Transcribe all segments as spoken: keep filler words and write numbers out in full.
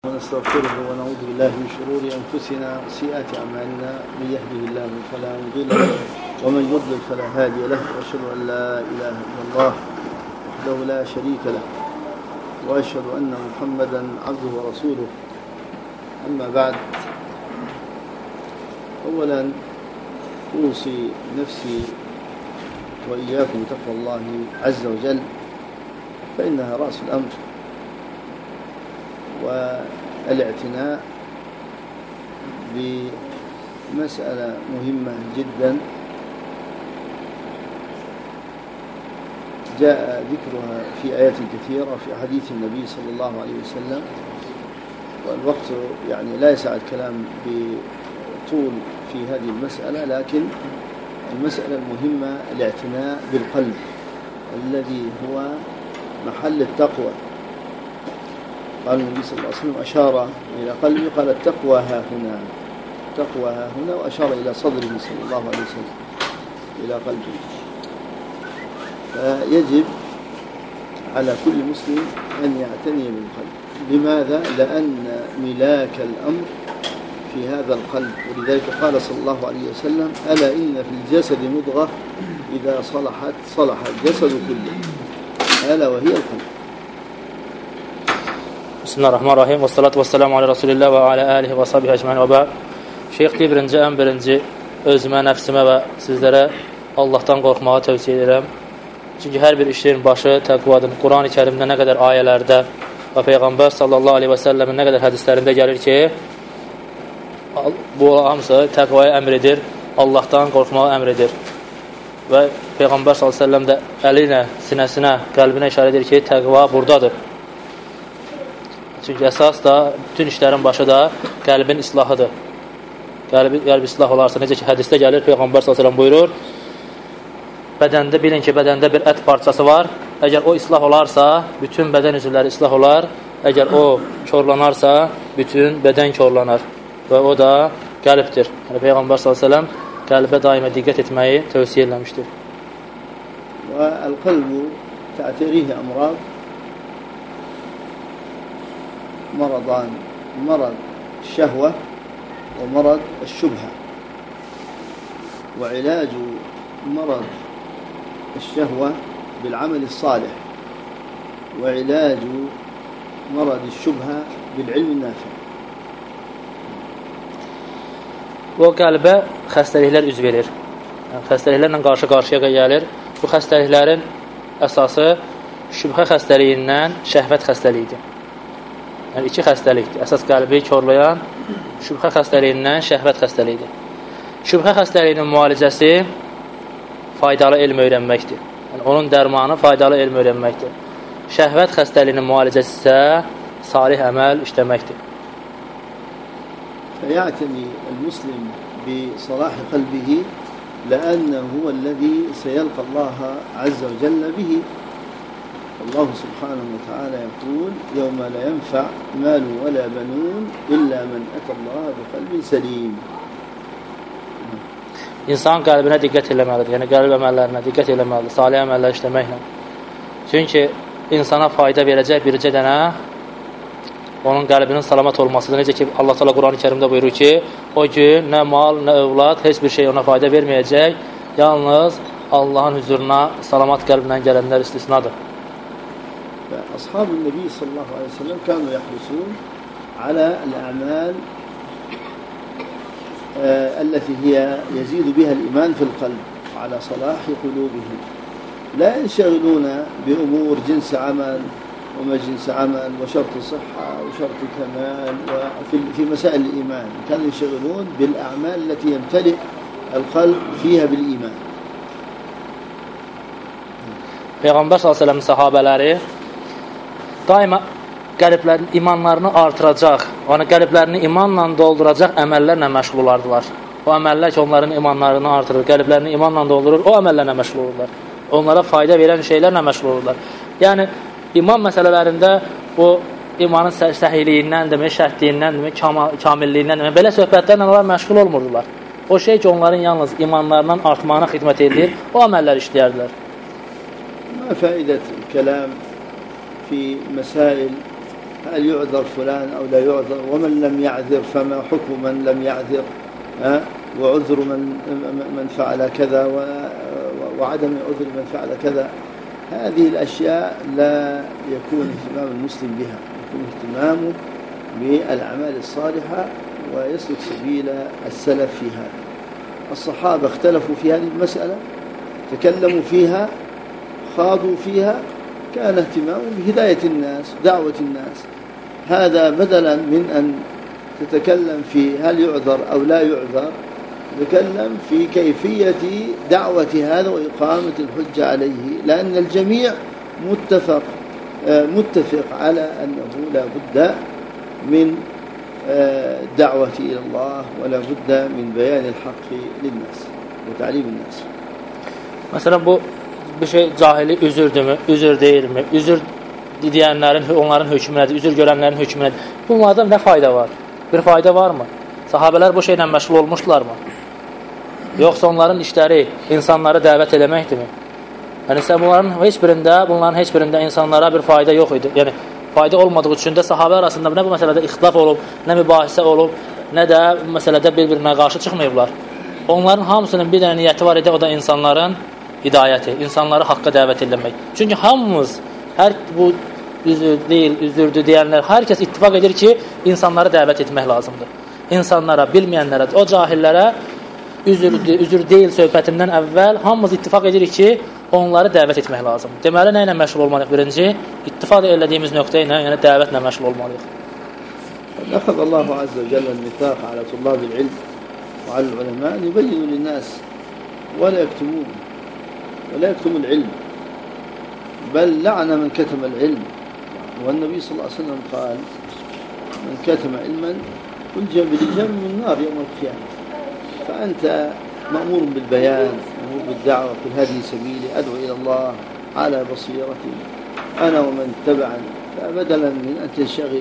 ونستغفره ونعوذ بالله من شرور أنفسنا وسيئات أعمالنا من يهده الله فلا مضل له ومن يضلل فلا هادي له وأشهد أن لا إله إلا الله وحده لا شريك له وأشهد أن محمدا عبده ورسوله. أما بعد، أولا أوصي نفسي وإياكم تقوى الله عز وجل، فإنها رأس الأمر، والاعتناء بمسألة مهمة جدا جاء ذكرها في آيات كثيرة في حديث النبي صلى الله عليه وسلم، والوقت يعني لا يسع الكلام بطول في هذه المسألة، لكن المسألة المهمة الاعتناء بالقلب الذي هو محل التقوى. قال النبي صلى الله عليه وسلم أشار إلى قلبه، قال التقوى ها هنا، التقوى ها هنا، وأشار إلى صدره صلى الله عليه وسلم إلى قلبه. فيجب على كل مسلم أن يعتني بالقلب. لماذا؟ لأن ملاك الأمر في هذا القلب، ولذلك قال صلى الله عليه وسلم ألا إن في الجسد مضغة إذا صلحت صلح الجسد كله، ألا وهي القلب. Bismillahirrahmanirrahim. Və salatu və selamu alə Rasulillah və alə alihi və sahbihi əcməin və bə'd. Şeyx deyir, birinci, ən birinci özümə, nəfsimə və sizlərə Allahdan qorxmağı tövsiyə edirəm. Çünki hər bir işlərin başı təqvadır. Quran-ı Kərimdə nə qədər ayələrdə və Peyğəmbər sallallahu aleyhi və səlləmin nə qədər hədislərində gəlir ki, bu hamısı təqvaya əmr edir, Allahdan qorxmağı əmr edir. Və Peyğəmbər sallallahu aleyhi və səlləm də əli ilə sinəsinə, qəlbinə işarə edir ki, təqva buradadır. Çünki əsas da, bütün işlərin başı da qəlbin islahıdır. Qəlbi, qəlb islah olarsa, necə ki, hədisdə gəlir, Peyğəmbər sallallahu əleyhi və səlləm buyurur, bədəndə, bilin ki, bədəndə bir ət parçası var, əgər o islah olarsa, bütün bədən üzvləri islah olar, əgər o körlanarsa, bütün bədən körlanar və o da qəlbdir. Yəni, Peyğəmbər sallallahu əleyhi və səlləm qəlbə daimə diqqət etməyi tövsiyə eləmişdir. Və əl-qəlbu tə'tirihi əmrad مرضان، مرض الشهوة ومرض الشبهة. وعلاج مرض الشهوة بالعمل الصالح، وعلاج مرض الشبهة بالعلم النافع. Bu qəlbə xəstəliklər üz verir. Yəni, xəstəliklərlə qarşı-qarşıya gəlir. Bu xəstəliklərin əsası şübhə xəstəliyindən şəhvət xəstəliyidir. Yəni, iki xəstəlikdir. Əsas qəlbi körlayan şübhə xəstəliyindən şəhvət xəstəliyidir. Şübhə xəstəliyinin müalicəsi faydalı elm öyrənməkdir. Yəni, onun dərmanı faydalı elm öyrənməkdir. Şəhvət xəstəliyinin müalicəsi isə salih əməl işləməkdir. فيعتني المسلم بصلاح قلبه لأنه هو الذي سيلقى الله عز وجل به. الله سبحانه وتعالى يقول يوم لا ينفع مال ولا بنون إلا من أتى الله بقلب سليم. İnsan qəlbinə diqqət eləməlidir. Yəni, qəlb əməllərinə diqqət eləməlidir. Salih əməllər işləməklə. Çünki insana fayda verəcək bircə dənə onun qəlbinin salamat olmasıdır. Necə ki, Allah Teala Quran-ı Kərimdə buyurur ki, o gün nə mal, nə övlad, heç bir şey ona fayda verməyəcək. Yalnız Allahın huzuruna salamat qəlblə gələnlər istisnadır. أصحاب النبي صلى الله عليه وسلم كانوا يحرصون على الأعمال التي هي يزيد بها الإيمان في القلب وعلى صلاح قلوبهم. لا ينشغلون بأمور جنس عمل وما جنس عمل وشرط صحة وشرط كمال وفي في مسائل الإيمان. كانوا ينشغلون بالأعمال التي يمتلئ القلب فيها بالإيمان. Peyğəmbər sallallahu əleyhi və səlləm səhabələri daima qəlblərin imanlarını artıracaq, yəni qəlblərini imanla dolduracaq əməllərlə məşğul olardılar. O əməllər ki, onların imanlarını artırır, qəlblərini imanla doldurur, o əməllərlə məşğul olurlar. Onlara fayda verən şeylərlə məşğul olurlar. Yəni, iman məsələlərində bu imanın səhiyliyindəndirmi, şərtliyindən, kamilliyindən, belə söhbətlərlə onlar məşğul olmurdular. O şey ki, onların yalnız imanlarından artmağına xidmət edir, o əməllər işləyərdilər. Mə fəidət kəlam في مسائل هل يعذر فلان أو لا يعذر، ومن لم يعذر فما حكم من لم يعذر، أه؟ وعذر من من فعل كذا وعدم عذر من فعل كذا. هذه الأشياء لا يكون اهتمام المسلم بها، يكون اهتمامه بالأعمال الصالحة ويسلك سبيل السلف في هذا. الصحابة اختلفوا في هذه المسألة، تكلموا فيها، خاضوا فيها، كان اهتمامهم بهداية الناس، دعوة الناس. هذا بدلا من أن تتكلم في هل يعذر أو لا يعذر، تتكلم في كيفية دعوة هذا وإقامة الحجة عليه، لأن الجميع متفق متفق على أنه لا بد من الدعوة إلى الله ولا بد من بيان الحق للناس وتعليم الناس. Mesela bu bir şey cahili üzürdü mü, üzür değil mi, üzür diyenlerin, onların hükmü nedir, üzür görenlerin hükmü nedir? Bunlardan ne fayda var? Bir fayda var mı? Sahabeler bu şeyle məşğul olmuşlar mı? Yoksa onların işleri insanları dəvət eləməkdir mi? Yəni ise bunların heç birində, bunların heç birində insanlara bir fayda yox idi. Yəni fayda olmadığı üçün də sahabə arasında nə bu məsələdə ixtilaf olub, nə mübahisə olub, nə də bu məsələdə bir-birinə qarşı çıxmayıblar. Onların hamısının bir dənə niyyəti var idi, o da insanların hidayəti, insanları haqqa dəvət etmək. Çünki hamımız, hər bu üzür deyil, üzürdü deyənlər, hər kəs ittifaq edir ki, insanları dəvət etmək lazımdır. İnsanlara, bilməyənlərə, o cahillərə üzürdü, üzür deyil söhbətindən əvvəl hamımız ittifaq edirik ki, onları dəvət etmək lazımdır. Deməli, nə ilə məşğul olmalıyıq? Birinci, ittifaq elədiyimiz nöqtə ilə, yəni dəvətlə məşğul olmalıyıq. أخذ الله عز وجل الميثاق على طلاب العلم وعلى العلماء أن يبينوا للناس ولا يكتمون ولا يكتم العلم، بل لعن من كتم العلم. والنبي صلى الله عليه وسلم قال: من كتم علما ألجم بلجام من نار يوم القيامة. فأنت مأمور بالبيان، مأمور بالدعوة، قل هذه سبيلي أدعو إلى الله على بصيرتي أنا ومن اتبعني. فبدلا من أن تنشغل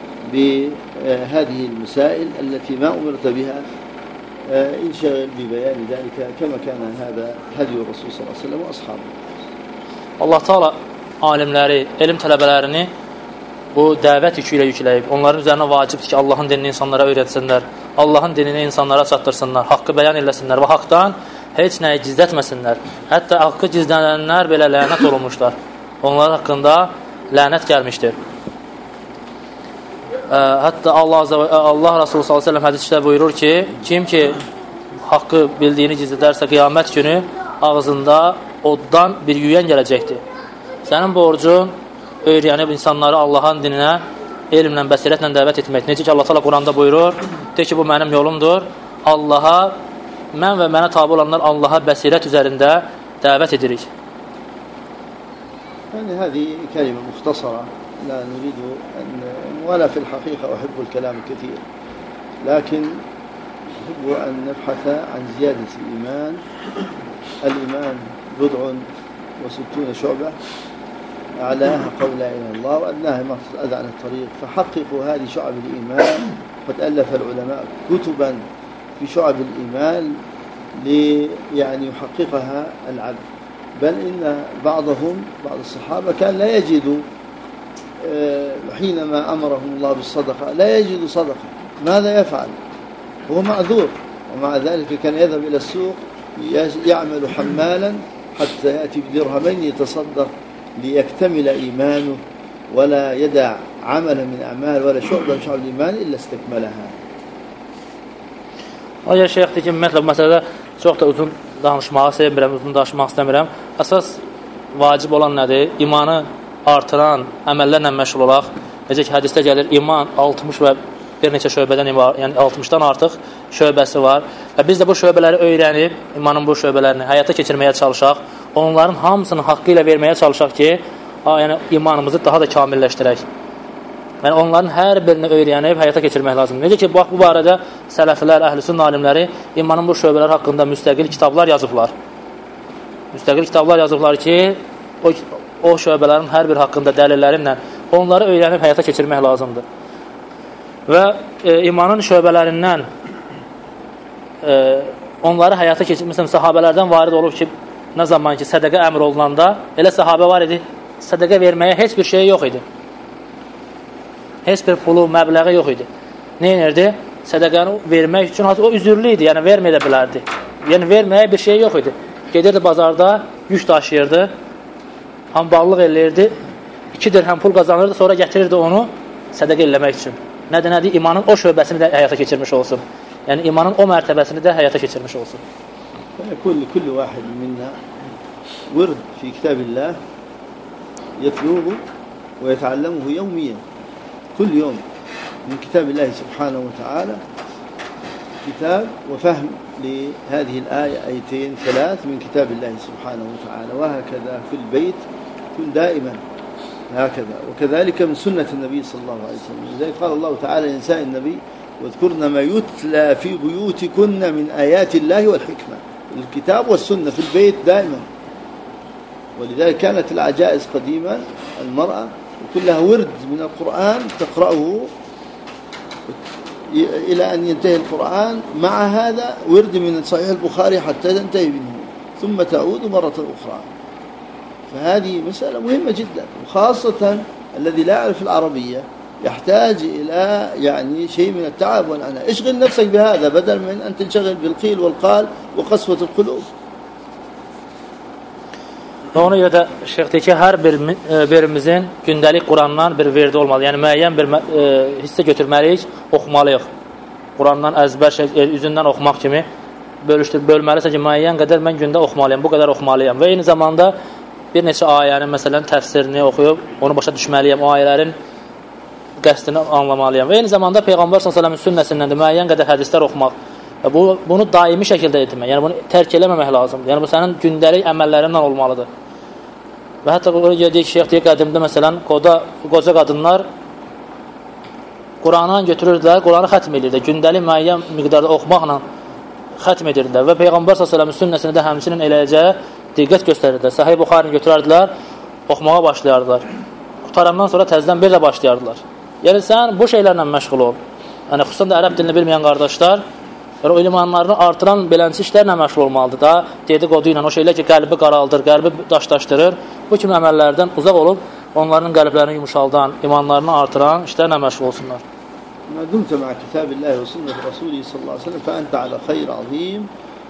بهذه المسائل التي ما أمرت بها، انشغل ببيان ذلك كما كان هذا هدي الرسول صلى الله عليه وسلم وأصحابه. Allah Teala alimləri, elm tələbələrini bu dəvət yükü ilə yükləyib. Onların üzərinə vacibdir ki, Allahın dinini insanlara öyrətsinlər, Allahın dinini insanlara çatdırsınlar, haqqı bəyan eləsinlər və haqdan heç nəyi gizlətməsinlər. Hətta haqqı gizlənənlər belə lənət olunmuşlar. Onlar haqqında lənət gəlmişdir. Hətta Allah, Allah Resulü sallallahu əleyhi və səlləm hədisdə buyurur ki, kim ki haqqı bildiyini gizlədərsə qiyamət günü ağzında oddan bir yüyən gələcəkdir. Sənin borcun öyrənib insanları Allahın dininə elmlə, bəsirətlə dəvət etmək. Necə ki Allah Teala Quranda buyurur, de ki bu mənim yolumdur. Allaha, mən və mənə tabi olanlar Allaha bəsirət üzərində dəvət edirik. يعني هذه كلمة مختصرة، لا نريد أن، ولا في الحقيقة أحب الكلام الكثير، لكن أحب أن نبحث عن زيادة الإيمان. الإيمان بضع وستون شعبة، أعلاها قول لا إله إلا الله وأدناها إماطة الأذى عن الطريق. فحققوا هذه شعب الإيمان. قد ألف العلماء كتبا في شعب الإيمان لي يعني يحققها العبد. بل إن بعضهم بعض الصحابة كان لا يجد حينما أمرهم الله بالصدقة لا يجد صدقة، ماذا يفعل؟ هو معذور، ومع ذلك كان يذهب إلى السوق يعمل حمالا حتى يأتي بدرهمين يتصدق ليكتمل إيمانه، ولا يدع عملا من أعمال ولا شعبا من شعب الإيمان إلا استكملها. Ancaq şeyx deyir ki, ümumiyyətlə bu məsələdə çox da uzun danışmağı sevmirəm, uzun danışmaq istəmirəm. Əsas vacib olan nədir? İmanı artıran əməllərlə məşğul olaq. Necə ki, hədisdə gəlir, iman altmış və bir neçə şöbədən ibar, yəni altmışdan artıq şöbəsi var. Və biz də bu şöbələri öyrənib, imanın bu şöbələrini həyata keçirməyə çalışaq. Onların hamısını haqqı ilə verməyə çalışaq ki, yəni imanımızı daha da kamilləşdirək. Yəni onların hər birini öyrənib həyata keçirmək lazımdır. Necə ki, bax bu barədə sələflər, əhl-i-sünnə alimləri imanın bu şöbələri haqqında müstəqil kitablar yazıblar. Müstəqil kitablar yazıblar ki, o, o şöbələrin hər bir haqqında dəlillərinlə onları öyrənib həyata keçirmək lazımdır. Və e, imanın şöbələrindən e, onları həyata keçirmək, məsələn, sahabələrdən varid olub ki, nə zaman ki, sədəqə əmr olunanda, elə sahabə var idi, sədəqə verməyə heç bir şey yox idi. heç bir pulu, məbləği yox idi. Nə edirdi? Sədəqəni vermək üçün o üzürlü idi, yəni verməyə də bilərdi. Yəni verməyə bir şey yox idi. Gedirdi bazarda, yük daşıyırdı, hamballıq eləyirdi, iki dirhəm pul qazanırdı, sonra gətirirdi onu sədəqə eləmək üçün. Nədir, nədir? İmanın o şöbəsini də həyata keçirmiş olsun. Yəni imanın o mərtəbəsini də həyata keçirmiş olsun. كل كل واحد منا ورد في كتاب الله يتلوه ويتعلمه يوميا كل يوم من كتاب الله سبحانه وتعالى كتاب وفهم لهذه الآية آيتين ثلاث من كتاب الله سبحانه وتعالى وهكذا في البيت كن دائما هكذا وكذلك من سنة النبي صلى الله عليه وسلم لذلك قال الله تعالى لنساء النبي واذكرن ما يتلى في بيوتكن من آيات الله والحكمة الكتاب والسنة في البيت دائما ولذلك كانت العجائز قديما المرأة وكلها ورد من القرآن تقرأه إلى أن ينتهي القرآن مع هذا ورد من صحيح البخاري حتى تنتهي منه ثم تعود مرة أخرى فهذه مسألة مهمة جدا وخاصة الذي لا يعرف العربية يحتاج إلى يعني شيء من التعب والعناء اشغل نفسك بهذا بدل من أن تنشغل بالقيل والقال وقسوة القلوب. Ona görə də şeyx deyir ki, hər bir birimizin gündəlik Qurandan bir verdi olmalı. Yəni müəyyən bir e, hissə götürməliyik, oxumalıyıq. Qurandan əzbər şey, üzündən oxumaq kimi bölüşdür, bölməlisə ki, müəyyən qədər mən gündə oxumalıyam, bu qədər oxumalıyam. Və eyni zamanda bir neçə ayənin məsələn təfsirini oxuyub, onu başa düşməliyəm, o ayələrin qəsdini anlamalıyam. Və eyni zamanda Peyğəmbər sallallahu əleyhi və səlləmin sünnəsindən də müəyyən qədər hədislər oxumaq. Və bu bunu daimi şəkildə etmək. Yəni bunu tərk eləməmək lazımdır. Yəni bu sənin gündəlik əməllərindən olmalıdır. Və hətta deyək ki, şeyx deyək qədimdə məsələn qoda, qoca qadınlar Quranı götürürdülər, Quranı xətm edirdilər. Gündəlik müəyyən miqdarda oxumaqla xətm edirdilər. Və Peyğəmbər sallallahu əleyhi və səlləmin sünnəsində də həmçinin eləcə diqqət göstərirdilər. Sahih Buxarini götürərdilər, oxumağa başlayardılar. Qutarandan sonra təzədən bir də başlayardılar. Yəni sən bu şeylərlə məşğul ol. Yəni xüsusən də ərəb dilini bilməyən qardaşlar o imanlarını artıran belənçi işlərlə məşğul olmalıdır da. Dedikodu ilə o şeylər ki, qəlbi qaraldır, qəlbi daşdaşdırır. Bu kimi əməllərdən uzaq olub onların qəlblərini yumuşaldan, imanlarını artıran işlərlə məşğul olsunlar. ما دمت مع كتاب الله وسنة رسوله صلى الله عليه وسلم فأنت على خير عظيم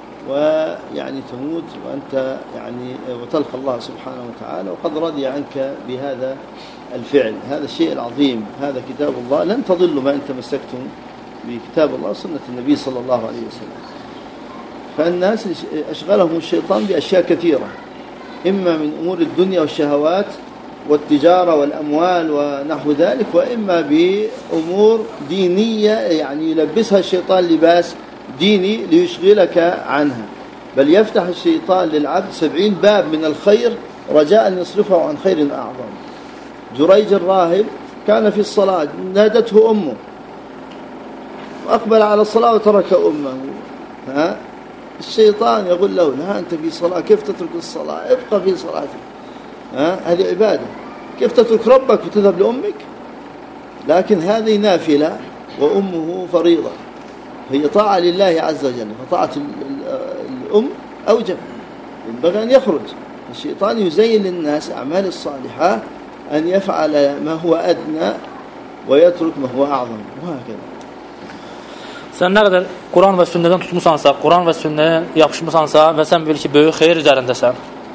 ويعني تموت وأنت يعني وتلقى الله سبحانه وتعالى وقد رضي عنك بهذا الفعل هذا الشيء العظيم هذا كتاب الله لن تضلوا ما أن تمسكتم بكتاب الله وسنة النبي صلى الله عليه وسلم فالناس أشغلهم الشيطان بأشياء كثيرة إما من أمور الدنيا والشهوات والتجارة والأموال ونحو ذلك وإما بأمور دينية يعني يلبسها الشيطان لباس ديني ليشغلك عنها بل يفتح الشيطان للعبد سبعين باب من الخير رجاء أن يصرفه عن خير أعظم جريج الراهب كان في الصلاة نادته أمه وأقبل على الصلاة وترك أمه ها الشيطان يقول له لا أنت في صلاة كيف تترك الصلاة ابقى في صلاتك ها هذه عبادة كيف تترك ربك وتذهب لأمك لكن هذه نافلة وأمه فريضة هي طاعة لله عز وجل فطاعة الأم أوجب ينبغي أن يخرج الشيطان يزين للناس أعمال الصالحة أن يفعل ما هو أدنى ويترك ما هو أعظم وهكذا. Sən nə qədər Quran və sünnədən tutmusansa, Quran və sünnəyə yapışmısansa və sən bil ki, böyük xeyir üzərindəsən.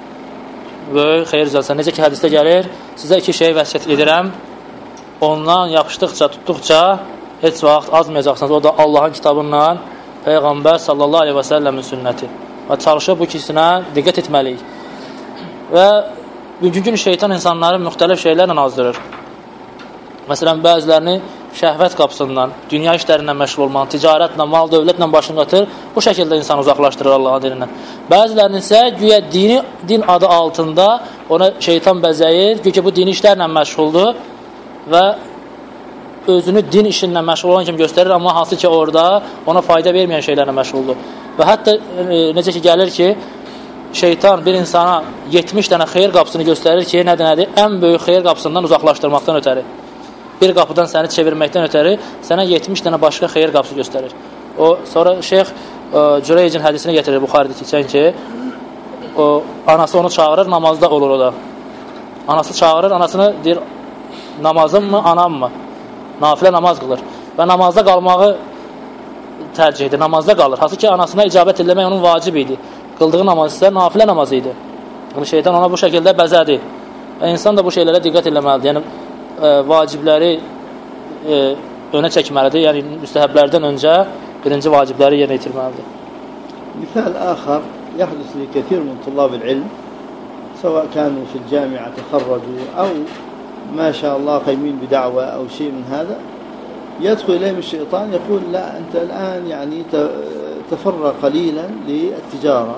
Böyük xeyir üzərindəsən. Necə ki, hədisdə gəlir, sizə iki şey vəsiyyət edirəm. Ondan yapışdıqca, tutduqca heç vaxt azmayacaqsınız. O da Allahın kitabından Peyğəmbər sallallahu aleyhi və səlləmin sünnəti. Və çalışıb bu ikisinə diqqət etməliyik. Və bugünkü gün şeytan insanları müxtəlif şeylərlə azdırır. Məsələn, bəzilərini şəhvət qapısından, dünya işlərindən məşğul olmaq, ticarətlə, mal, dövlətlə başını qatır, bu şəkildə insanı uzaqlaşdırır Allahın dinindən. Bəzilərinin isə güya dini, din adı altında ona şeytan bəzəyir, güya bu dini işlərlə məşğuldur və özünü din işinlə məşğul olan kimi göstərir, amma hansı ki orada ona fayda verməyən şeylərlə məşğuldur. Və hətta e, necə ki gəlir ki, şeytan bir insana yetmiş dənə xeyir qapısını göstərir ki, nədir, nədir? Ən böyük xeyir qapısından uzaqlaşdırmaqdan ötəri. Bir qapıdan səni çevirməkdən ötəri sənə yetmiş dənə başqa xeyir qapısı göstərir. O sonra şeyx Cüreycin hədisini gətirir Buxaridə keçən ki, o anası onu çağırır, namazda olur o da. Anası çağırır, anasını deyir, namazım mı, anam mı? nafilə namaz qılır və namazda qalmağı tercih edir, namazda qalır. Hansı ki, anasına icabət eləmək onun vacib idi. Qıldığı namaz isə nafilə namazı idi. Yəni, şeytan ona bu şəkildə bəzədi. Və insan da bu şeylərə diqqət eləməlidir. Yəni, e, vacibləri e, önə çəkməlidir. Yəni, müstəhəblərdən öncə birinci vacibləri yerinə yetirməlidir. مثال آخر يحدث لكثير من طلاب العلم سواء كانوا في الجامعة تخرجوا أو ما شاء الله قيمين بدعوة أو شيء من هذا، يدخل إليهم الشيطان يقول لا أنت الآن يعني تفرغ قليلا للتجارة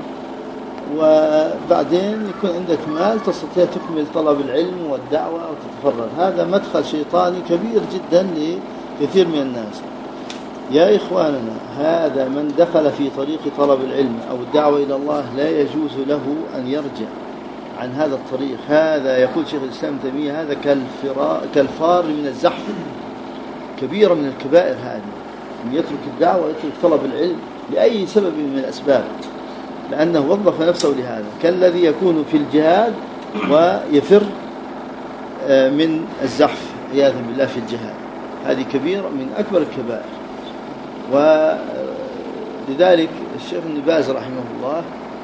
وبعدين يكون عندك مال تستطيع تكمل طلب العلم والدعوة وتتفرغ. هذا مدخل شيطاني كبير جدا لكثير من الناس. يا إخواننا، هذا من دخل في طريق طلب العلم أو الدعوة إلى الله لا يجوز له أن يرجع عن هذا الطريق. هذا يقول شيخ الإسلام تيمية هذا كالفار من الزحف، كبيرة من الكبائر هذه، أن يترك الدعوة ويترك طلب العلم لأي سبب من الأسباب، لأنه وظف نفسه لهذا، كالذي يكون في الجهاد ويفر من الزحف عياذا بالله في الجهاد. هذه كبيرة من أكبر الكبائر. ولذلك الشيخ ابن باز رحمه الله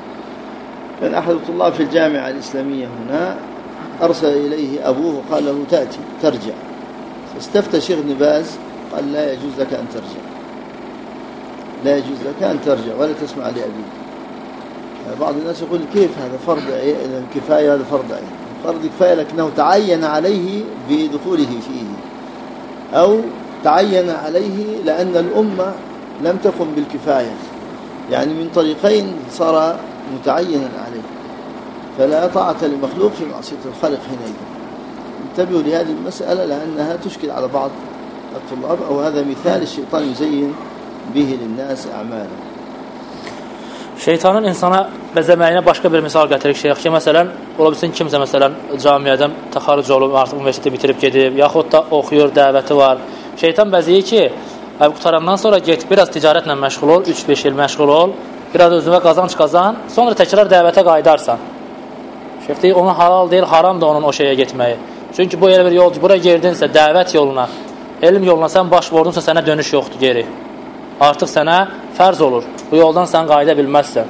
كان أحد الطلاب في الجامعة الإسلامية هنا، أرسل إليه أبوه وقال له تأتي ترجع، فاستفتى الشيخ ابن باز قال لا يجوز لك أن ترجع، لا يجوز لك أن ترجع ولا تسمع لأبيك. بعض الناس يقول كيف هذا فرض كفاية، هذا فرض عين، فرض كفاية لكنه تعين عليه بدخوله فيه، أو تعين عليه لأن الأمة لم تقم بالكفاية، يعني من طريقين صار متعينا عليه، فلا طاعة لمخلوق في معصية الخالق حينئذ. انتبهوا لهذه المسألة لأنها تشكل على بعض الطلاب، أو هذا مثال الشيطان يزين به للناس أعماله. Şeytanın insana bəzəməyinə başqa bir misal gətiririk şeyx ki, məsələn, ola bilsin kimsə məsələn camiədən təxarüc olub, artıq universiteti bitirib gedib, yaxud da oxuyur, dəvəti var. Şeytan bəzəyir ki, qutarandan sonra get, biraz ticarətlə məşğul ol, üç beş il məşğul ol, biraz özünə qazanc qazan, sonra təkrar dəvətə qayıdarsan. Şeyx deyir, onun halal deyil, haram da onun o şeyə getməyi. Çünki bu elə bir yolcu, bura girdinsə, dəvət yoluna, elm yoluna sən baş vurdunsa, sənə dönüş yoxdur geri. Artıq sənə fərz olur. Bu yoldan sən qayıda bilməzsən.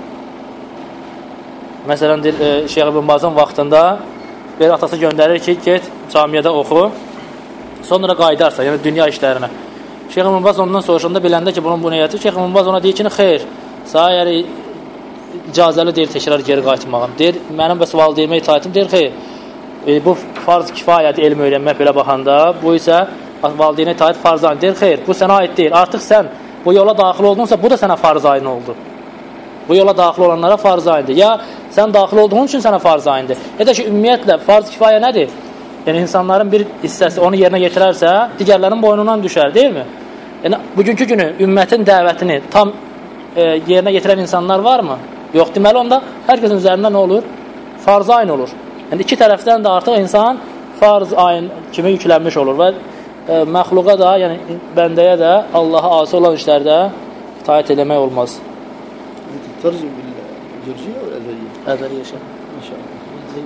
Məsələn, e, Şeyx İbn Bazın vaxtında bir atası göndərir ki, get camiyədə oxu, sonra qayıdarsan, yəni dünya işlərinə. Şeyx İbn Baz ondan soruşanda biləndə ki, bunun bu niyyəti, Şeyx İbn Baz ona deyir ki, xeyr, sağ yəni icazəli deyir təkrar geri qayıtmağım. Deyir, mənim bəs valideynimə itaətim, deyir, xeyr, e, bu farz kifayədir elm öyrənmək belə baxanda, bu isə valideynə itaət farz ayın. Deyir, xeyr, bu sənə aid deyil, artıq sən bu yola daxil oldunsa, bu da sənə farz ayın oldu. Bu yola daxil olanlara farz ayındır. Ya sən daxil olduğun üçün sənə farz ayındır. Ya da ki, ümumiyyətlə, farz kifayə nədir? Yəni, insanların bir hissəsi onu yerinə yetirərsə, digərlərin boynundan düşər, deyilmi? Yəni, bugünkü günü ümmətin dəvətini tam e, yerinə yetirən insanlar varmı? Yox, deməli onda hər kəsin üzərində nə olur? Farz ayın olur. Yəni, iki tərəfdən də artıq insan farz ayın kimi yüklənmiş olur və e, məxluqa da, yəni bəndəyə də Allaha asi olan işlərdə itaət eləmək olmaz. ترجم بالجرجية أو الأذرية؟ أذرية شيخ. ما شاء الله.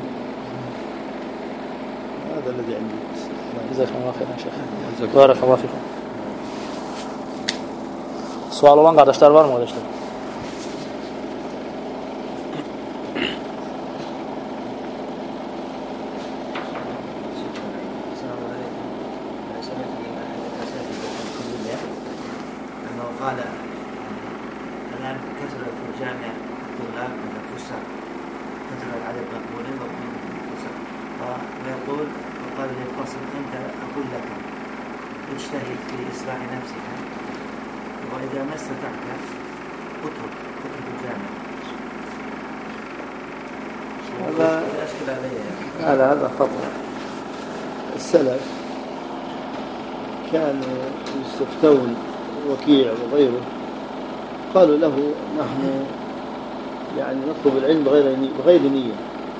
هذا الذي عندي. جزاكم الله خيرا شيخ. بارك الله فيكم. Sual olan qardaşlar var mı qardaşlar? اجتهد في إصلاح نفسك، وإذا ما استطعت اترك اترك الجامعة. هذا هذا هذا خطأ. السلف كانوا يستفتون وكيع وغيره، قالوا له نحن يعني نطلب العلم بغير بغير نية،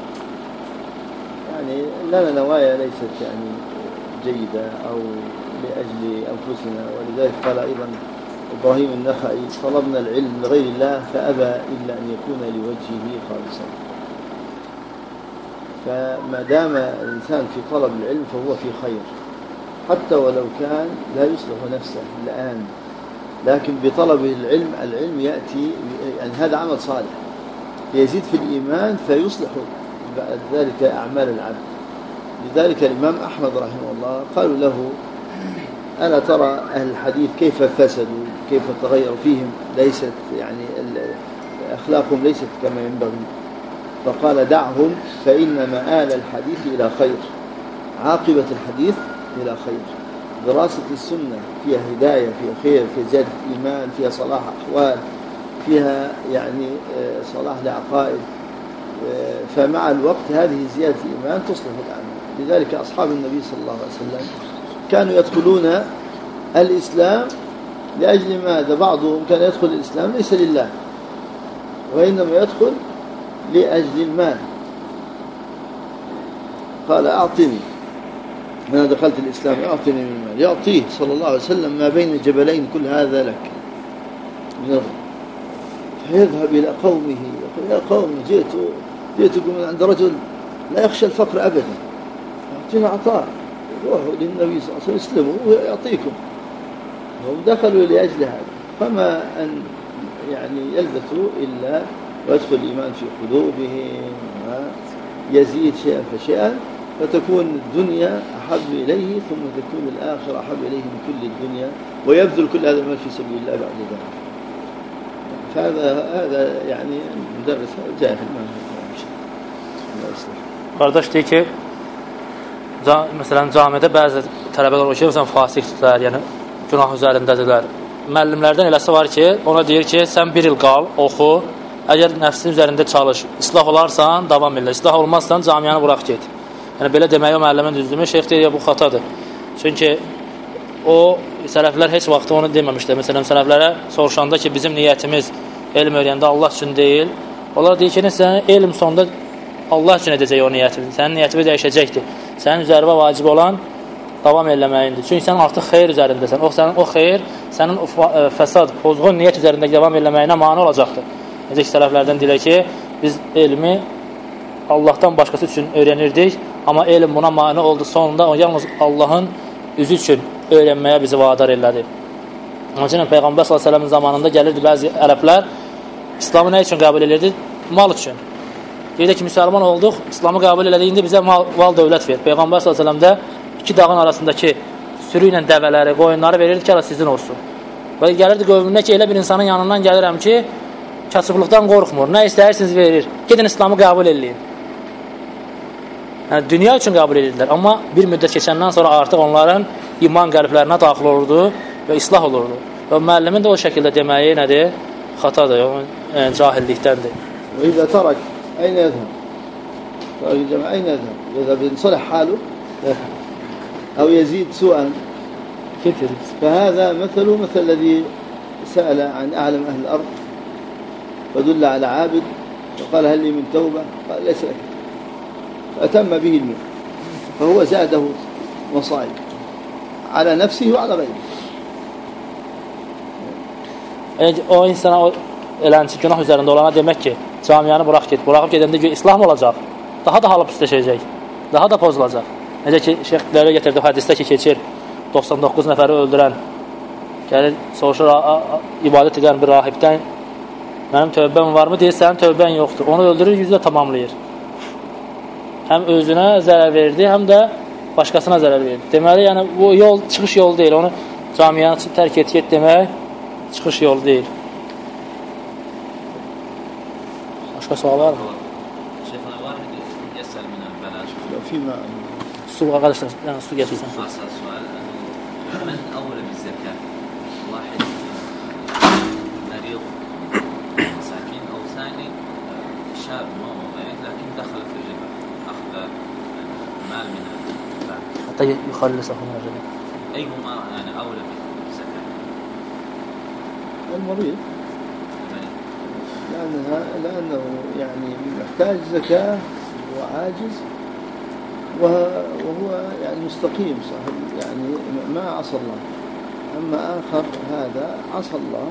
يعني لنا نوايا ليست يعني جيدة أو لأجل أنفسنا. ولذلك قال أيضا إبراهيم النخعي طلبنا العلم لغير الله فأبى إلا أن يكون لوجهه خالصا. فما دام الإنسان في طلب العلم فهو في خير، حتى ولو كان لا يصلح نفسه الآن، لكن بطلب العلم العلم يأتي، يعني هذا عمل صالح يزيد في الإيمان فيصلح بعد ذلك أعمال العبد. لذلك الإمام أحمد رحمه الله قالوا له: ألا ترى أهل الحديث كيف فسدوا، كيف تغيروا فيهم، ليست يعني أخلاقهم ليست كما ينبغي. فقال: دعهم فإن مآل الحديث إلى خير، عاقبة الحديث إلى خير. دراسة السنة فيها هداية، فيها خير، فيها زيادة إيمان، فيها صلاح أحوال، فيها يعني صلاح لعقائد. فمع الوقت هذه زيادة الإيمان تصلح الأعمال. لذلك أصحاب النبي صلى الله عليه وسلم كانوا يدخلون الإسلام لأجل ماذا؟ بعضهم كان يدخل الإسلام ليس لله، وإنما يدخل لأجل المال. قال: أعطني، أنا دخلت الإسلام أعطني من المال. يعطيه صلى الله عليه وسلم ما بين الجبلين، كل هذا لك من الرب. فيذهب إلى قومه يقول: يا قوم، جئت جئتكم من عند رجل لا يخشى الفقر أبدا، أعطينا عطاء، روحوا للنبي صلى الله عليه وسلم اسلموا ويعطيكم. هم دخلوا لأجل هذا، فما أن يعني يلبثوا إلا ويدخل الإيمان في قلوبهم ويزيد شيئا فشيئا، فتكون الدنيا أحب إليه، ثم تكون الآخرة أحب إليه من كل الدنيا، ويبذل كل هذا المال في سبيل الله بعد ذلك. فهذا هذا يعني مدرس جاهل ما الله يصلح. Qardaş deyir ki, məsələn camidə bəzi tələbələr olur ki, məsələn fasiqdirlər, yəni günah üzərindədirlər. Müəllimlərdən eləsi var ki, ona deyir ki, sən bir il qal, oxu, əgər nəfsin üzərində çalış, islah olarsan, davam elə, islah olmazsan, camiyanı burax get. Yəni belə deməyi o müəllimin düzdürmü? Şeyx deyir, bu xatadır. Çünki o sələflər heç vaxt onu deməmişdir. Məsələn, sələflərə soruşanda ki, bizim niyyətimiz elm öyrəndə Allah üçün deyil. Onlar deyir ki, sən elm sonunda Allah üçün edəcək o niyyətini. Sənin niyyətini dəyişəcəkdir. Sənin üzərində vacib olan davam eləməyindir. Çünki sən artıq xeyir üzərindəsən. O sənin o xeyir, sənin o fəsad, pozğun niyyət üzərində davam eləməyinə mane olacaqdır. Necə ki, sələflərdən deyir ki, biz elmi Allahdan başqası üçün öyrənirdik, amma elm buna mane oldu. Sonunda o yalnız Allahın üzü üçün öyrənməyə bizi vadar elədi. Onun üçün Peyğəmbər sallallahu əleyhi və səlləmin zamanında gəlirdi bəzi ərəblər, İslamı nə üçün qəbul edirdi? Mal üçün. Deyir ki, müsəlman olduq, İslamı qəbul elədiyində bizə mal, val dövlət ver. Peyğəmbər sallallahu əleyhi və səlləmdə iki dağın arasındakı sürü ilə dəvələri, qoyunları verirdi ki, sizin olsun. Və gəlirdi qövmünə ki, elə bir insanın yanından gəlirəm ki, kasıblıqdan qorxmur, nə istəyirsiniz verir. Gedin İslamı qəbul eləyin. Yəni, dünya üçün qəbul edirlər. Amma bir müddət keçəndən sonra artıq onların iman qəlblərinə daxil olurdu və islah olurdu. Və müəllimin də o şəkildə deməyi nədir? Xatadır, yəni, cahillikdəndir. Və izə tərək, əynə yədhəm? Tərək cəmə, əynə yədhəm? İzə binsəlih halu, əv yəzid suən. فهذا مثله مثل الذي سأل عن أعلم أهل الأرض ودل على عابد وقال: هل لي من توبة؟ قال: ليس لك. فأتم به الموت، فهو زاده مصائب على nefsihi ve ala gayrihi. O insana o elənçi günah üzərində olana demək ki, camiyanı burax get, buraxıb gedəndə ki, İslam olacaq, daha da halı pisləşəcək, daha da pozulacaq. Necə ki, şeyxlərə gətirdi hədisdə ki, keçir doxsan doqquz nəfəri öldürən, gəlir, soruşur, ibadət edən bir rahibdən, mənim tövbəm varmı? Deyir, sənin tövbən yoxdur. Onu öldürür, yüzlə tamamlayır. Həm özünə zərər verdi, həm də başqasına zərər verdi. Deməli, yəni, bu yol, çıxış yolu deyil. Onu camiyanı tərk et, get demək, çıxış yolu deyil. Başqa sual var mı? Şeyxana var mı? Yəsəl minə bəlaş. Fima. Su arkadaşlar, yani su getirsin. Asal sual. من أولى بالزكاة؟ واحد مريض مساكين أو ثاني شاب ما هو غير لكن دخل في الربا أخذ مال من الربا حتى يخلصه من الربا. أيهما يعني أولى بالزكاة؟ المريض. لأنها لأنه يعني محتاج زكاة وعاجز وهو يعني مستقيم صاحب يعني ما عصى الله. أما آخر هذا عصى الله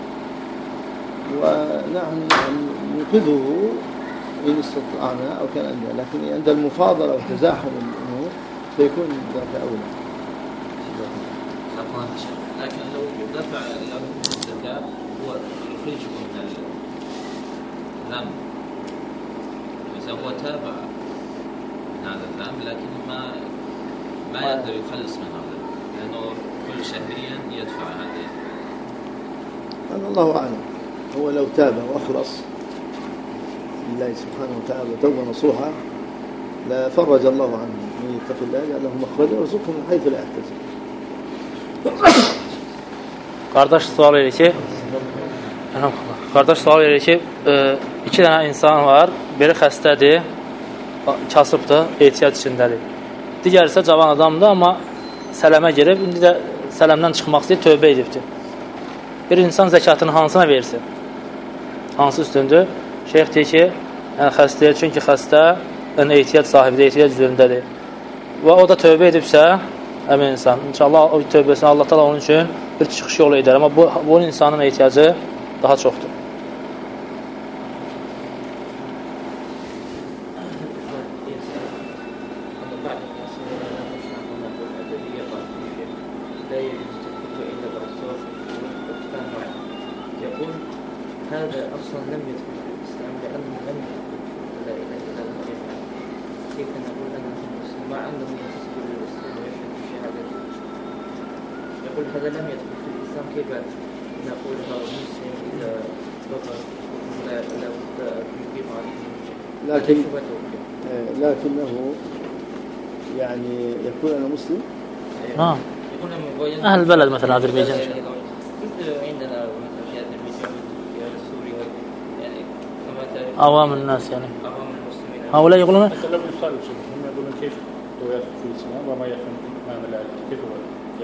ونحن ننقذه إن استطعنا أو كان عندنا، لكن عند المفاضلة وتزاحم الأمور سيكون ذاك أولى. لكن لو دفع له الزكاة هو يخرجه من الذنب، إذا هو تابع من هذا الذنب لكن ما ما يقدر يخلص من هذا لأنه كل شهريا يدفع هذه. هذا الله أعلم. هو لو تاب وأخلص لله سبحانه وتعالى توبة نصوحة لفرج الله عنه، من يتق الله يجعل له مخرجا ويرزقه من حيث لا يحتسب. Qardaş sual verir ki, qardaş sual verir ki, e, iki dənə insan var, biri xəstədir, kasıbdır, ehtiyat içindədir. Digər isə cavan adamdır, amma sələmə girib, indi də sələmdən çıxmaq istəyir, tövbə edibdir. Bir insan zəkatını hansına versin? Hansı üstündür? Şeyx deyir ki, yəni xəstəyə, çünki xəstə yəni ehtiyat sahibidir, ehtiyat üzərindədir. Və o da tövbə edibsə, həmin insan, inşallah o tövbəsini Allah təala onun üçün bir çıxış yolu edər. Amma bu, bu insanın ehtiyacı daha çoxdur. هذا أصلا لم يدخل في الإسلام لأنه لم يدخل لا إله إلا الله. كيف نقول أنه مسلم مع أنه ينتسب للإسلام ويشهد بشهادته؟ يقول هذا لم يدخل في الإسلام، كيف نقول هذا مسلم إذا بقى لا لا بد أن يقيم عليه لكن لكنه يعني يقول أنا مسلم. آه. أهل البلد مثلا أذربيجان عندنا عوام الناس يعني عوام المسلمين هؤلاء يقولون حتى لو يصلي هم يقولون كيف هو يدخل في الإسلام وما يفهم معنى ذلك، كيف هو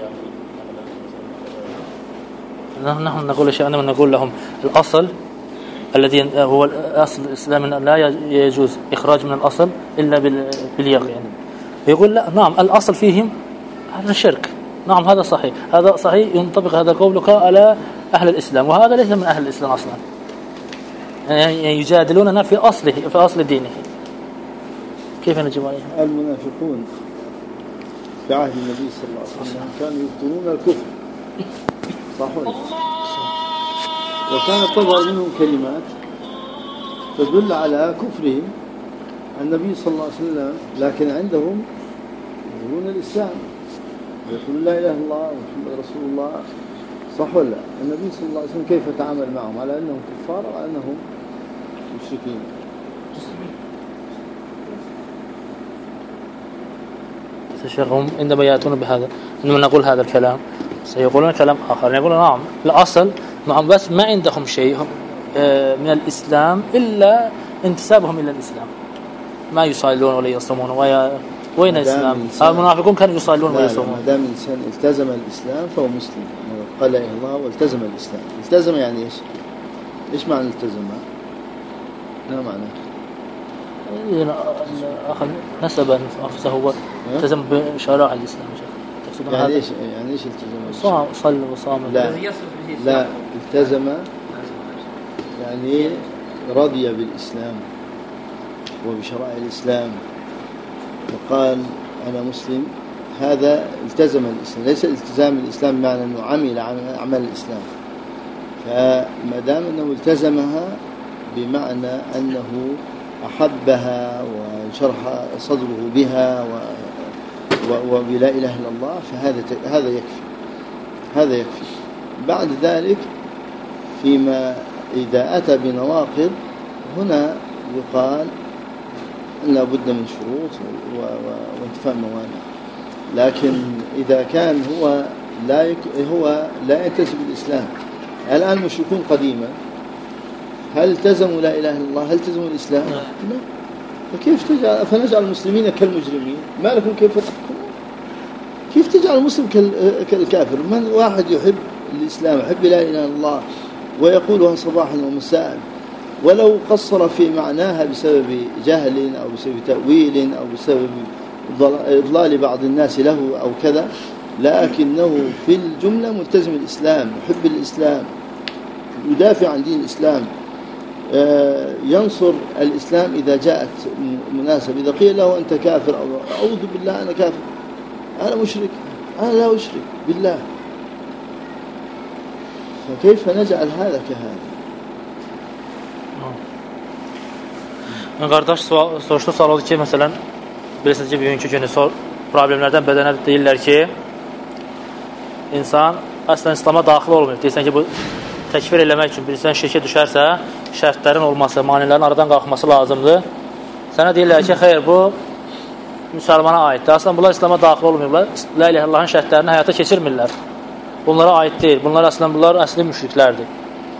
يعمل؟ نحن نقول شيئا نقول لهم الأصل الذي هو أصل الإسلام لا يجوز إخراج من الأصل إلا باليقين. يعني يقول لا، نعم الأصل فيهم هذا الشرك، نعم هذا صحيح، هذا صحيح ينطبق هذا قولك على أهل الإسلام، وهذا ليس من أهل الإسلام أصلا. يعني يجادلوننا في أصله في أصل دينه. كيف نجيب عليهم؟ المنافقون في عهد النبي صلى الله عليه وسلم كانوا يبطلون الكفر، صح ولا؟ وكانت تظهر منهم كلمات تدل على كفرهم النبي صلى الله عليه وسلم، لكن عندهم يقولون الإسلام ويقولون لا إله إلا الله ومحمد رسول الله، صح ولا؟ النبي صلى الله عليه وسلم كيف تعامل معهم؟ على أنهم كفار وعلى أنهم مشركين. هم عندما يأتون بهذا، عندما نقول هذا الكلام سيقولون كلام آخر، يقولون نعم الأصل نعم بس ما عندهم شيء من الإسلام إلا انتسابهم إلى الإسلام، ما يصلون ولا يصومون. وين الإسلام؟ المنافقون كانوا يصلون ويصومون. ما دام الإنسان التزم الإسلام فهو مسلم، قال لا إله إلا الله والتزم الإسلام. التزم يعني إيش؟ إيش معنى التزم؟ ما معناه؟ أخذ نسب نفسه والتزم بشرائع الإسلام. يعني إيش يعني إيش التزم؟ صام صلى وصام. لا لا التزم يعني رضي بالإسلام وبشرائع الإسلام وقال أنا مسلم، هذا التزم الإسلام. ليس التزام الإسلام بمعنى أنه عمل أعمال الإسلام، فما دام أنه التزمها بمعنى أنه أحبها وشرح صدره بها وبلا إله إلا الله، فهذا هذا يكفي، هذا يكفي. بعد ذلك فيما إذا أتى بنواقض هنا يقال لا بد من شروط وانتفاء موانع. لكن إذا كان هو لا يك... هو لا ينتسب الإسلام، الآن مشركون قديما هل التزموا لا إله إلا الله؟ هل التزموا الإسلام؟ لا. فكيف تجعل فنجعل المسلمين كالمجرمين؟ ما لكم كيف تحكمون؟ كيف تجعل المسلم كالكافر؟ من واحد يحب الإسلام يحب لا إله إلا الله ويقولها صباحا ومساء، ولو قصر في معناها بسبب جهل أو بسبب تأويل أو بسبب إضلال بعض الناس له أو كذا، لكنه في الجملة ملتزم الإسلام، يحب الإسلام، يدافع عن دين الإسلام، ينصر الإسلام إذا جاءت مناسبة. إذا قيل له أنت كافر أو أعوذ بالله أنا كافر، أنا مشرك، أنا لا أشرك بالله، فكيف نجعل هذا كهذا؟ Qardaş soruşdu, sual oldu ki, məsələn, bilirsiniz ki, bugünkü günü problemlərdən bədənə deyirlər ki, insan əslən İslama daxil olmuyor. Deyirsən ki, bu təkfir eləmək üçün bilirsən, şirkə düşərsə, şərtlərin olması, manilərin aradan qalxması lazımdır. Sənə deyirlər ki, xeyr, bu müsəlmana aiddir. Aslında bunlar İslama daxil olmuyorlar. La ilahe illallahın şərtlərini həyata keçirmirlər. Bunlara aid deyil. Bunlar əslən bunlar əsli müşriklərdir.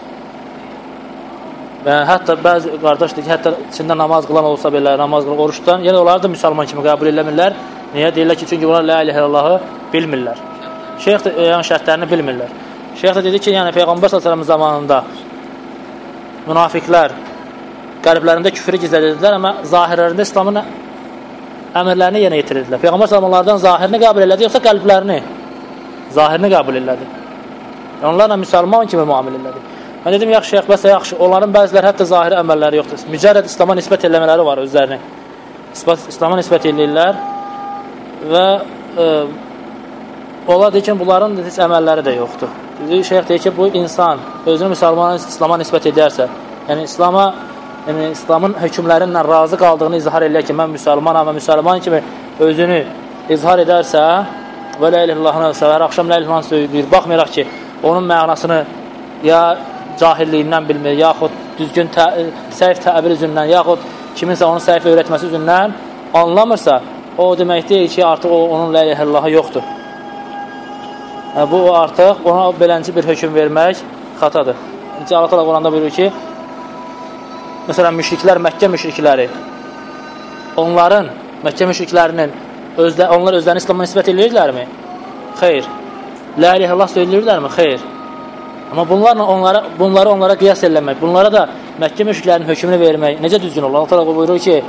Və hətta bəzi qardaşdır ki, hətta içində namaz qılan olsa belə, namaz qılan, oruç tutan, yenə onları da müsəlman kimi qəbul eləmirlər. Niyə? Deyirlər ki, çünki bunlar la ilahe illallahı bilmirlər. Şeyx də yəni şərtlərini bilmirlər. Şeyx də dedi ki, yəni Peyğəmbər sallallahu əleyhi və səlləm zamanında münafiqlər qəlblərində küfrü gizlədirdilər, amma zahirlərində İslamın əmrlərini yenə yetirirdilər. Peyğəmbər sallallahu zahirini qəbul elədi, yoxsa qəlblərini? Zahirini qəbul elədi. Yəni, onlarla müsəlman kimi müamil elədi. Mən dedim, yaxşı, şeyx, bəsə yaxşı. Onların bəziləri hətta zahiri əməlləri yoxdur. Mücərrəd İslama nisbət eləmələri var özlərini. İslama nisbət eləyirlər və e, onlar deyir ki, bunların heç əməlləri də yoxdur. Şeyx deyir ki, bu insan özünü müsəlmana İslama nisbət edərsə, yəni İslama, yəni İslamın hökmlərindən razı qaldığını izhar eləyər ki, mən müsəlmanam və müsəlman kimi özünü izhar edərsə və la ilahe illallahını sevər, axşam la ilahe illallahını söyləyir, baxmayaraq ki, onun mənasını ya cahilliyindən bilmir, yaxud düzgün tə, səhif təbir üzündən, yaxud kiminsə onun səhif öyrətməsi üzündən anlamırsa, o demək deyil ki, artıq o, onun la ilahe illallahı yoxdur. Yəni, bu artıq ona belənci bir hökm vermək xatadır. İnci Allah təala Quranda buyurur ki, məsələn, müşriklər, Məkkə müşrikləri, onların, Məkkə müşriklərinin, özlə, onlar özlərini İslam'a nisbət edirlərmi? Xeyr. La ilahe illallah söyləyirlərmi? Xeyr. Amma bunlarla onlara, bunları onlara qiyas eləmək, bunlara da Məkkə müşriklərinin hökmünü vermək necə düzgün olur? Allah təala buyurur ki,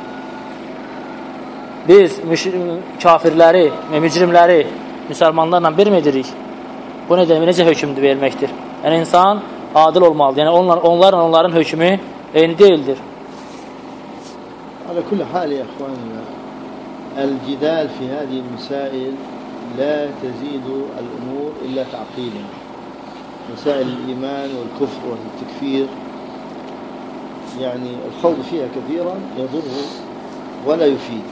biz kafirləri və mücrimləri müsəlmanlarla bir mi edirik? Bu nə demək, necə hökmdür verməkdir? Yəni, insan adil olmalıdır. Yəni, onlar, onlarla onların hökmü eyni deyildir. على كل حال يا أخواننا الجدال في هذه المسائل لا تزيد الأمور إلا تعقيدا. مسائل الإيمان والكفر والتكفير يعني الخوض فيها كثيرا يضر ولا يفيد.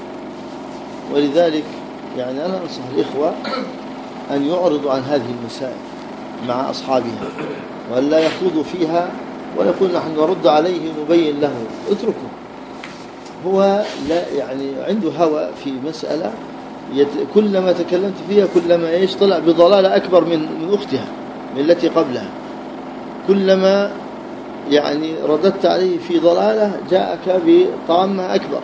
ولذلك يعني أنا أنصح الإخوة أن يعرضوا عن هذه المسائل مع أصحابها وأن لا يخوضوا فيها ويقول نحن نرد عليه ونبين له. اتركوا. هو لا يعني عنده هوى في مسألة يت... كلما تكلمت فيها كلما ايش طلع بضلالة أكبر من من أختها من التي قبلها. كلما يعني رددت عليه في ضلالة جاءك بطامة أكبر.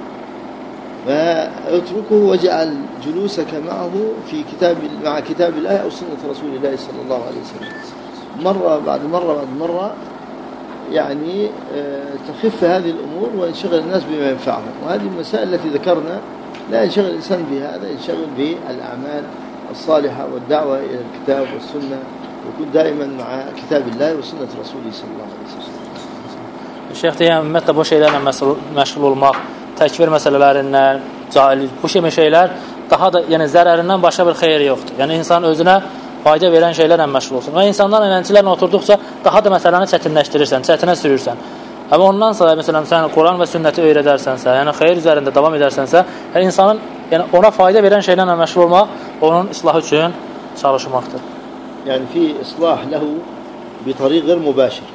فاتركه واجعل جلوسك معه في كتاب مع كتاب الله أو سنة رسول الله صلى الله عليه وسلم. مرة بعد مرة بعد مرة يعني تخف هذه الأمور وينشغل الناس بما ينفعهم. وهذه المسائل التي ذكرنا لا ينشغل الإنسان بهذا، ينشغل بالأعمال الصالحة والدعوة إلى الكتاب والسنة ويكون دائما مع كتاب الله وسنة رسوله صلى الله عليه وسلم. Şeyx deyən, ümumiyyətlə bu şeylərlə məşğul olmaq, təkfir məsələlərindən, cahillik, bu kimi şeylər daha da yəni zərərindən başqa bir xeyri yoxdur. Yəni insan özünə fayda verən şeylərlə məşğul olsun. Və insanlarla, eləncilərlə oturduqca daha da məsələni çətinləşdirirsən, çətinə sürürsən. Amma ondan sonra məsələn sən Quran və sünnəti öyrədərsənsə, yəni xeyir üzərində davam edərsənsə, yəni insanın yəni ona fayda verən şeylərlə məşğul olmaq onun islahı üçün çalışmaqdır. Yəni fi islah lahu bi tariq غير مباشر.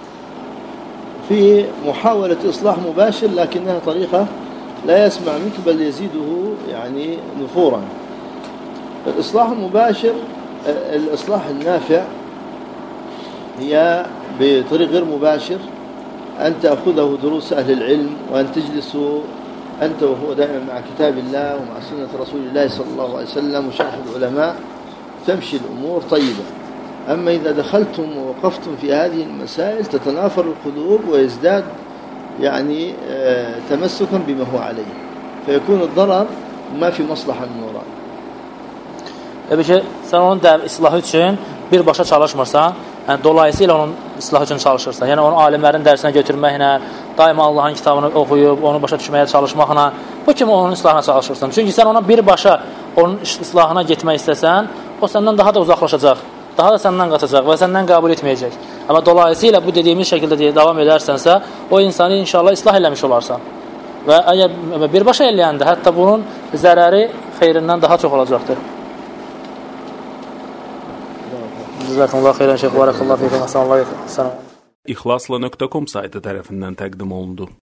في محاولة إصلاح مباشر لكنها طريقة لا يسمع منك بل يزيده يعني نفورا. الإصلاح المباشر الإصلاح النافع هي بطريق غير مباشر أن تأخذه دروس أهل العلم وأن تجلسوا أنت وهو دائما مع كتاب الله ومع سنة رسول الله صلى الله عليه وسلم وشرح العلماء تمشي الأمور طيبة. أما إذا دخلتم ووقفتم في هذه المسائل تتنافر القلوب ويزداد يعني تمسكا بما هو عليه فيكون الضرر ما في مصلحة من وراء. Təbii ki, sən onun islahı üçün birbaşa çalışmırsan, yəni dolayısıyla onun islahı üçün çalışırsan. Yəni onu alimlərin dərsinə götürməklə, daima Allahın kitabını oxuyub, onu başa düşməyə çalışmaqla, bu kimi onun islahına çalışırsan. Çünki sən ona birbaşa onun islahına getmək istəsən, o səndən daha da uzaqlaşacaq, daha da səndən qaçacaq və səndən qəbul etməyəcək. Amma dolayısıyla bu dediyimiz şəkildə deyə davam edərsənsə, o insanı inşallah islah eləmiş olarsan. Və əgər birbaşa eləyəndə, hətta bunun zərəri xeyrindən daha çox olacaqdır. Cəzakumullah xeyran şeyx, barakallahu fikum, assalamu alaykum. İxlasla nöqtə com saytı tərəfindən təqdim olundu.